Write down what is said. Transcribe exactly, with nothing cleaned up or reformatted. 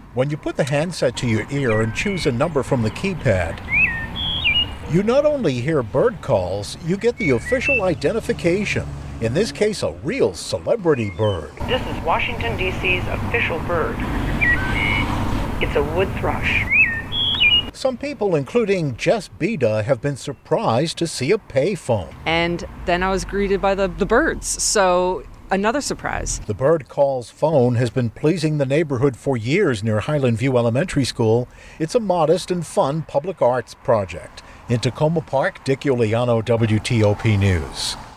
When you put the handset to your ear and choose a number from the keypad, you not only hear bird calls, you get the official identification. In this case, a real celebrity bird. This is Washington, D C's official bird. It's a wood thrush. Some people, including Jess Beda, have been surprised to see a payphone. And then I was greeted by the, the birds, so another surprise. The Bird Calls phone has been pleasing the neighborhood for years near Highland View Elementary School. It's a modest and fun public arts project. In Tacoma Park, Dick Iuliano, W T O P News.